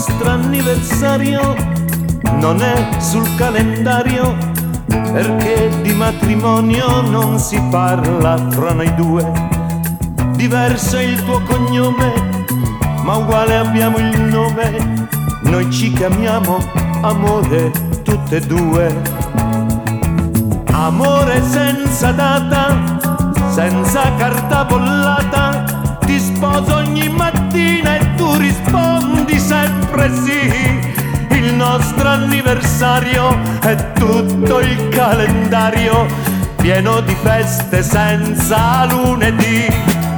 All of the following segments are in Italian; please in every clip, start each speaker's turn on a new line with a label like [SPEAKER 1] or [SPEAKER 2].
[SPEAKER 1] nostro anniversario non è sul calendario, perché di matrimonio non si parla fra noi due. Diverso è il tuo cognome, ma uguale abbiamo il nome. Noi ci chiamiamo amore tutte e due. Amore senza data, senza carta bollata. Ti sposo ogni mattina e tu rispondi sempre sì. Il nostro anniversario è tutto il calendario pieno di feste senza lunedì.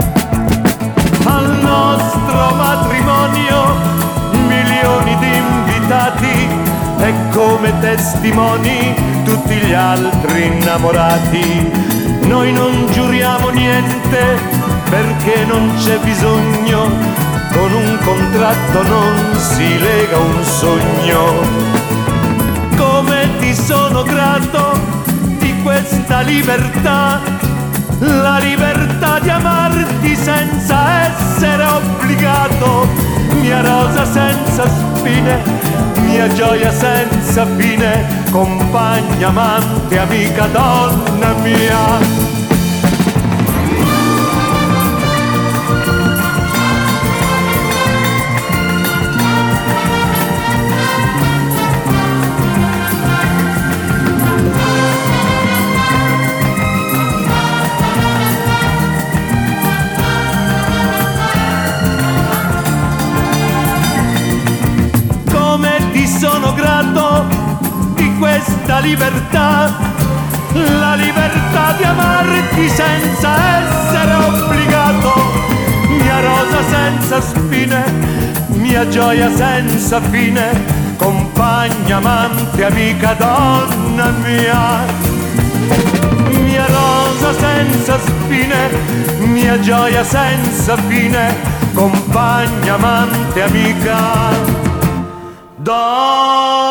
[SPEAKER 1] Al nostro matrimonio milioni di invitati e come testimoni tutti gli altri innamorati. Noi non giuriamo niente perché non c'è bisogno, con un contratto non si lega un sogno. Come ti sono grato di questa libertà, la libertà di amarti senza essere obbligato. Mia rosa senza spine, mia gioia senza fine, compagna, amante, amica, donna mia. Sono grato di questa libertà, la libertà di amarti senza essere obbligato. Mia rosa senza spine, mia gioia senza fine, compagna, amante, amica, donna mia. Mia rosa senza spine, mia gioia senza fine, compagna, amante, amica, donna.